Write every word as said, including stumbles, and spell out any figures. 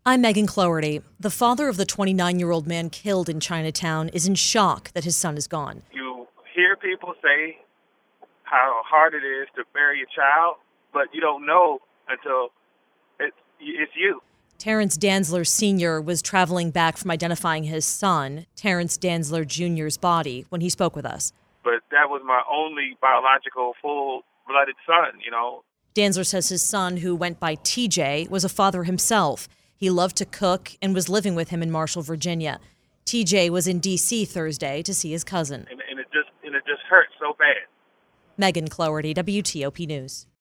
I'm Megan Cloherty. The father of the twenty-nine-year-old man killed in Chinatown is in shock that his son is gone. You hear people say how hard it is to bury a child, but you don't know until it's, it's you. Terrence Dantzler Senior was traveling back from identifying his son, Terrence Dantzler Junior's body, when he spoke with us. But that was my only biological, full-blooded son, you know. Dantzler says his son, who went by T J, was a father himself. He loved to cook and was living with him in Marshall, Virginia. T J was in D C Thursday to see his cousin. And, and it just and it just hurt so bad. Megan Cloherty, W T O P News.